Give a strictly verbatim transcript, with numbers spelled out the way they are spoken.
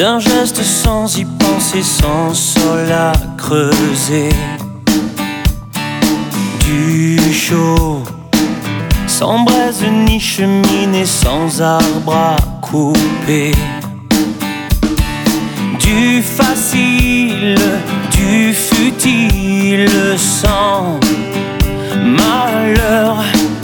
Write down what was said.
d'un geste sans y penser, sans sol à creuser. Du chaud, sans braise ni cheminée, sans arbre à couper. Du facile, du futile, sans malheur.